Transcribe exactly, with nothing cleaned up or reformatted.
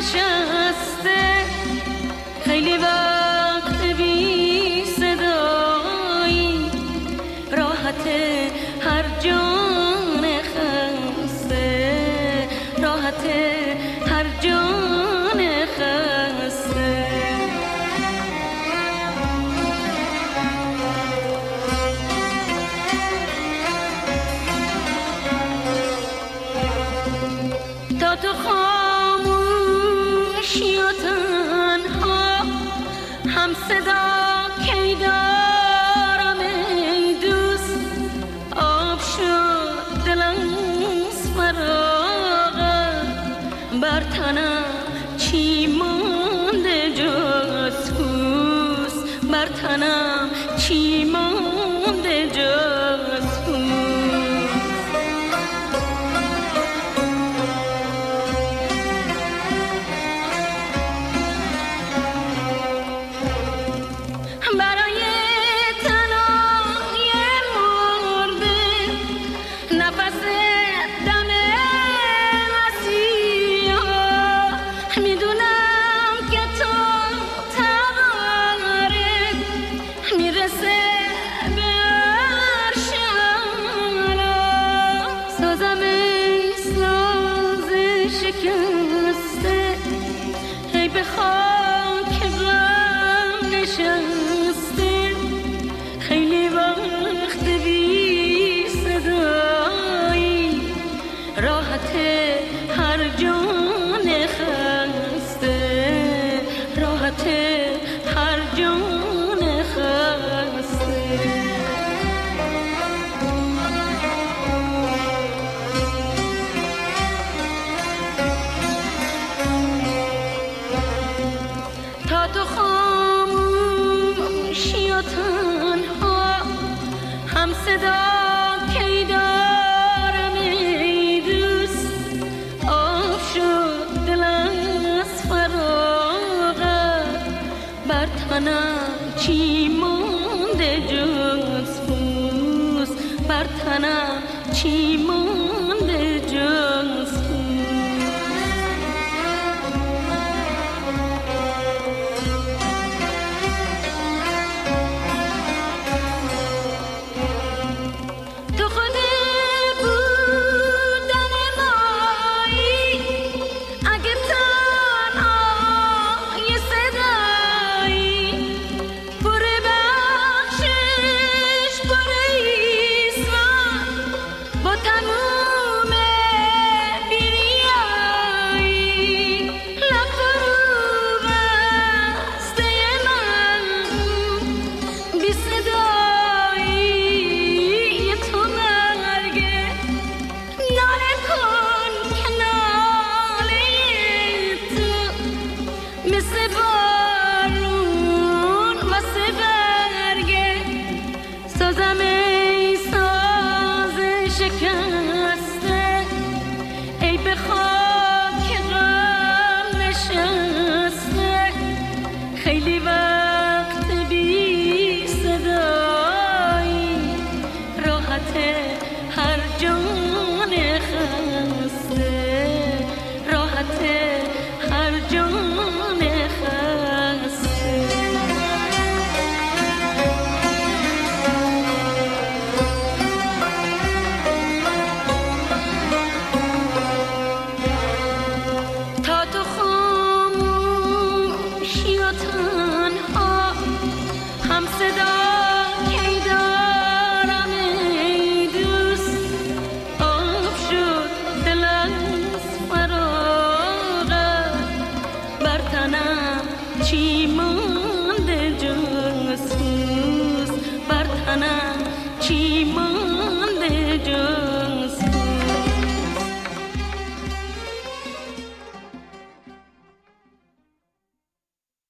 نشسته، خیلی وقت بی صدایی، راحت هر جان خسته، راحت هر جان خسته. تا تو خاموشی و تنها هم صدا کی دارم ای دوست، آب شد دلم از فراغت، بر تنم چی مانده جز پوست، بر تنم چی مانده جز پوست. برای تنهای مرده نفس دم مسیحا، میدونم که تو تباره میرسه به عرش اعلا، سازم ای ساز شکسته، ای به خاک غم نشسته، خیلی وقت بی صدایی، راحت هر جان خسته، راحت هر جان خسته. تا تو خاموشی و تنها هم صدا کی دارم ای دوست، آب شد دلم از فراغت، بر تنم چی مانده جز پوست، بر تنم چی مانده جز پوست. تو خود بودن مایی، اگه تنهای صدایی، پر بخشش پر ایسان، با تموم بیریایی، لب فرو بسته من بی صدایی تو مرگه، ناله کن که ناله تو مثل بارون واسه برگه، سازم ای ساز شکسته، ای به خاک غم نشسته، خیلی وقت بی صدایی، راحت هر جان خسته، راحت هر جان خسته. تا تو خاموشی و تنها هم صدا کی دارم ای دوست، آب شد دلم از فراغت، بر تنم چی